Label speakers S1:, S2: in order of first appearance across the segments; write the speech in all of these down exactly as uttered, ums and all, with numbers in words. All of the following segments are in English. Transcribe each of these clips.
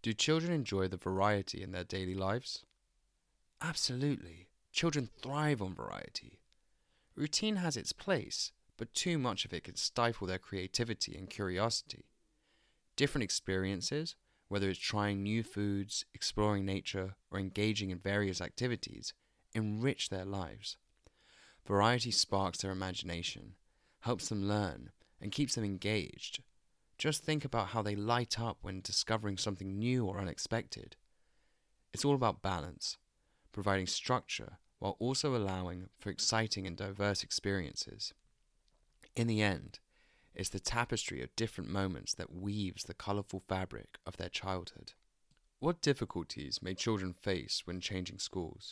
S1: Do children enjoy the variety in their daily lives? Absolutely. Children thrive on variety. Routine has its place, but too much of it can stifle their creativity and curiosity. Different experiences, whether it's trying new foods, exploring nature, or engaging in various activities, enrich their lives. Variety sparks their imagination, helps them learn, and keeps them engaged. Just think about how they light up when discovering something new or unexpected. It's all about balance, providing structure while also allowing for exciting and diverse experiences. In the end, it's the tapestry of different moments that weaves the colourful fabric of their childhood. What difficulties may children face when changing schools?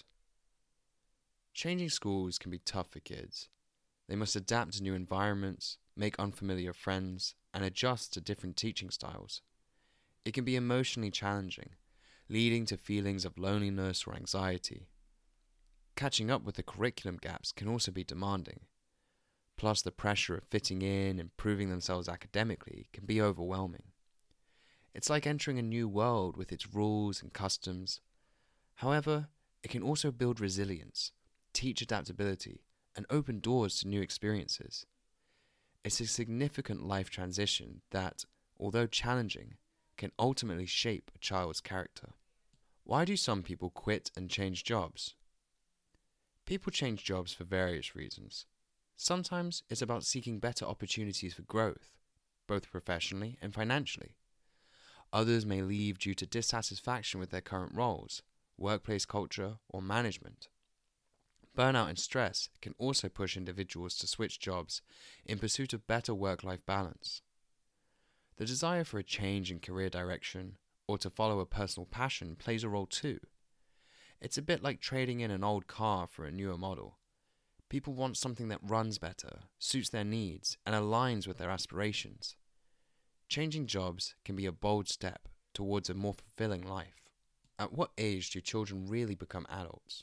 S1: Changing schools can be tough for kids. They must adapt to new environments, make unfamiliar friends, and adjust to different teaching styles. It can be emotionally challenging, leading to feelings of loneliness or anxiety. Catching up with the curriculum gaps can also be demanding. Plus, the pressure of fitting in and proving themselves academically can be overwhelming. It's like entering a new world with its rules and customs. However, it can also build resilience, teach adaptability, and open doors to new experiences. It's a significant life transition that, although challenging, can ultimately shape a child's character. Why do some people quit and change jobs? People change jobs for various reasons. Sometimes it's about seeking better opportunities for growth, both professionally and financially. Others may leave due to dissatisfaction with their current roles, workplace culture, or management. Burnout and stress can also push individuals to switch jobs in pursuit of better work-life balance. The desire for a change in career direction or to follow a personal passion plays a role too. It's a bit like trading in an old car for a newer model. People want something that runs better, suits their needs, and aligns with their aspirations. Changing jobs can be a bold step towards a more fulfilling life. At what age do children really become adults?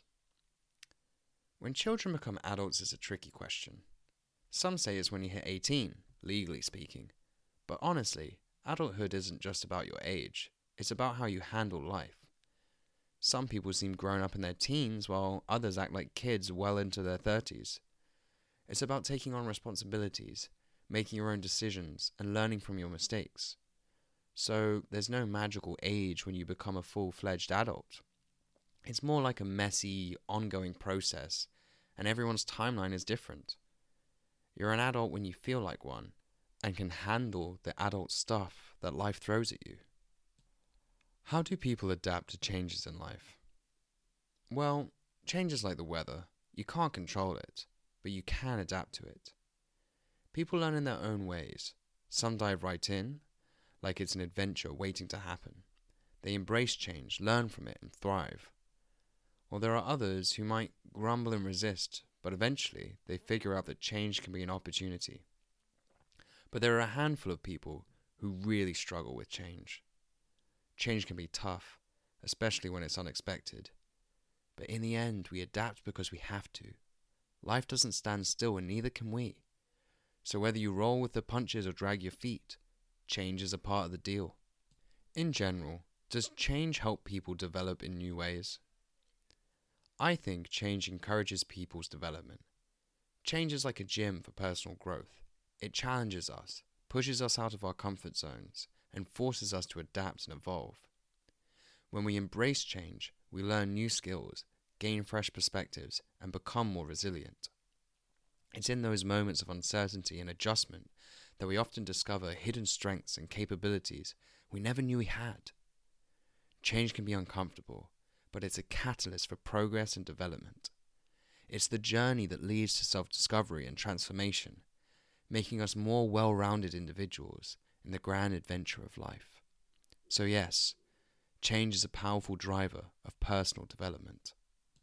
S1: When children become adults is a tricky question. Some say it's when you hit eighteen, legally speaking. But honestly, adulthood isn't just about your age, it's about how you handle life. Some people seem grown up in their teens while others act like kids well into their thirties. It's about taking on responsibilities, making your own decisions, and learning from your mistakes. So there's no magical age when you become a full-fledged adult. It's more like a messy, ongoing process, and everyone's timeline is different. You're an adult when you feel like one, and can handle the adult stuff that life throws at you. How do people adapt to changes in life? Well, change is like the weather. You can't control it, but you can adapt to it. People learn in their own ways. Some dive right in, like it's an adventure waiting to happen. They embrace change, learn from it, and thrive. While there are others who might grumble and resist, but eventually they figure out that change can be an opportunity. But there are a handful of people who really struggle with change. Change can be tough, especially when it's unexpected. But in the end, we adapt because we have to. Life doesn't stand still, and neither can we. So whether you roll with the punches or drag your feet, change is a part of the deal. In general, does change help people develop in new ways? I think change encourages people's development. Change is like a gym for personal growth. It challenges us, pushes us out of our comfort zones, and forces us to adapt and evolve. When we embrace change, we learn new skills, gain fresh perspectives, and become more resilient. It's in those moments of uncertainty and adjustment that we often discover hidden strengths and capabilities we never knew we had. Change can be uncomfortable, but it's a catalyst for progress and development. It's the journey that leads to self-discovery and transformation, making us more well-rounded individuals in the grand adventure of life. So yes, change is a powerful driver of personal development.